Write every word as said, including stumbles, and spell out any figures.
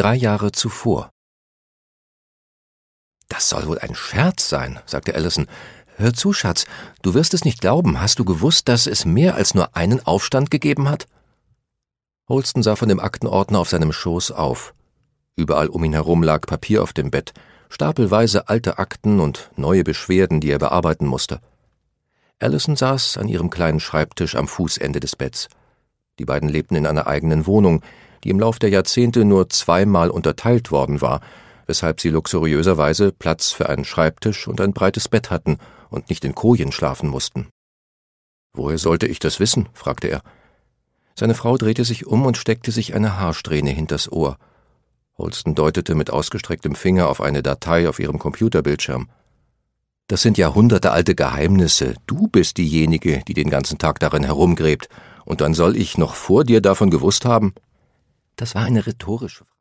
drei Jahre zuvor. »Das soll wohl ein Scherz sein«, sagte Allison. »Hör zu, Schatz, du wirst es nicht glauben. Hast du gewusst, dass es mehr als nur einen Aufstand gegeben hat?« Holston sah von dem Aktenordner auf seinem Schoß auf. Überall um ihn herum lag Papier auf dem Bett, stapelweise alte Akten und neue Beschwerden, die er bearbeiten musste. Allison saß an ihrem kleinen Schreibtisch am Fußende des Betts. Die beiden lebten in einer eigenen Wohnung, die im Lauf der Jahrzehnte nur zweimal unterteilt worden war, weshalb sie luxuriöserweise Platz für einen Schreibtisch und ein breites Bett hatten und nicht in Kojen schlafen mussten. »Woher sollte ich das wissen?« fragte er. Seine Frau drehte sich um und steckte sich eine Haarsträhne hinters Ohr. Holston deutete mit ausgestrecktem Finger auf eine Datei auf ihrem Computerbildschirm. »Das sind jahrhundertealte Geheimnisse. Du bist diejenige, die den ganzen Tag darin herumgräbt. Und dann soll ich noch vor dir davon gewusst haben?« Das war eine rhetorische Frage.